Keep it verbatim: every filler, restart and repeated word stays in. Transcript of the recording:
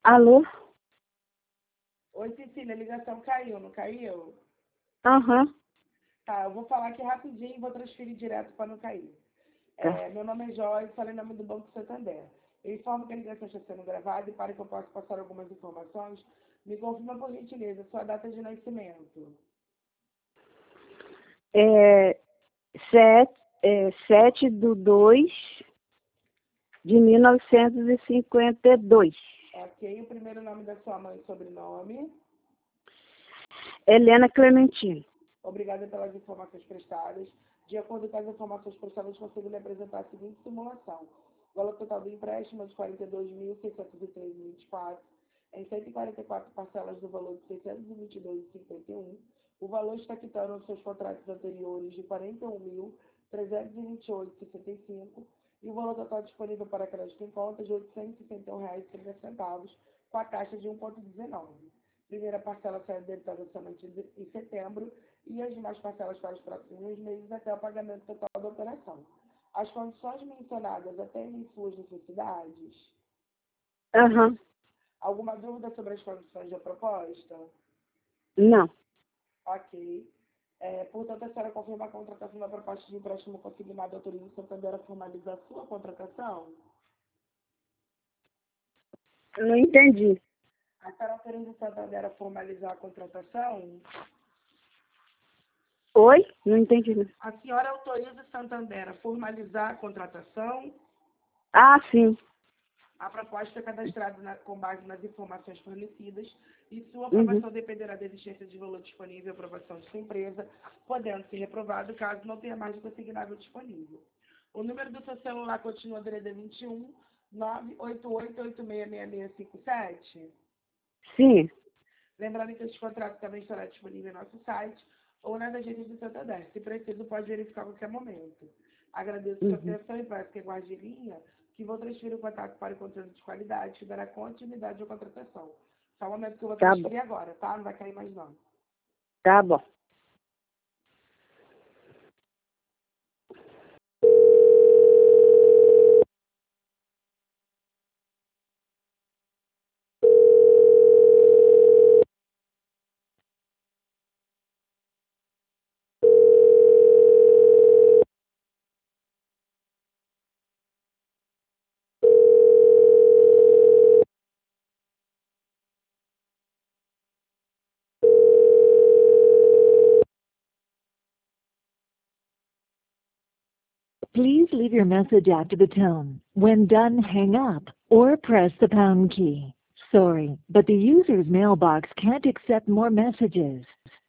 Alô? Oi, Cecília, a ligação caiu, não caiu? Aham, Tá, eu vou falar aqui rapidinho e vou transferir direto para não cair. tá. É, meu nome é Joyce, falei em nome do Banco Santander. Eu informo que a ligação está sendo gravada e para que eu possa passar algumas informações, me confirma por gentileza sua data de nascimento. É, sete, é, sete do dois de mil novecentos e cinquenta e dois. Ok, o primeiro nome da sua mãe e sobrenome. Helena Clementino. Obrigada pelas informações prestadas. De acordo com as informações prestadas, consigo lhe apresentar a seguinte simulação. O valor total do empréstimo é de quarenta e dois mil, seiscentos e treze vírgula vinte e quatro, em cento e quarenta e quatro parcelas do valor de seiscentos e vinte e dois vírgula cinquenta e um. O valor está quitando os seus contratos anteriores de quarenta e um mil, trezentos e vinte e oito vírgula sessenta e cinco e o valor total disponível para crédito em conta de oitocentos e sessenta e um reais e trinta centavos, com a taxa de um vírgula dezenove. Primeira parcela será debitada somente em setembro e as demais parcelas para os próximos meses até o pagamento total da operação. As condições mencionadas atendem suas necessidades? Aham, Alguma dúvida sobre as condições da proposta? não. Ok. É, portanto, a senhora confirma a contratação da proposta de empréstimo consignado autoriza o Santander a formalizar a sua contratação? Não entendi. A senhora autoriza o Santander a formalizar a contratação? Oi? Não entendi. Não. A senhora autoriza o Santander a formalizar a contratação? Ah, sim. A proposta é cadastrada na, com base nas informações fornecidas e sua Uhum. aprovação dependerá da existência de valor disponível e aprovação de sua empresa, podendo ser reprovado caso não tenha mais de consignável disponível. O número do seu celular continua D D D vinte e um, nove oito oito oito seis seis seis cinco sete. Sim. Lembrando que esse contrato também estará disponível em nosso site ou nas agências do Santander. Se preciso, pode verificar a qualquer momento. Agradeço sua Uhum. atenção e peço que guarde em linha que vou transferir o contato para o controle de qualidade, que dará continuidade à contratação. Só um momento que eu vou Tá bom. transferir agora, tá? Não vai cair mais não. Tá bom. Please leave your message after the tone. When done, hang up or press the pound key. Sorry, but the user's mailbox can't accept more messages.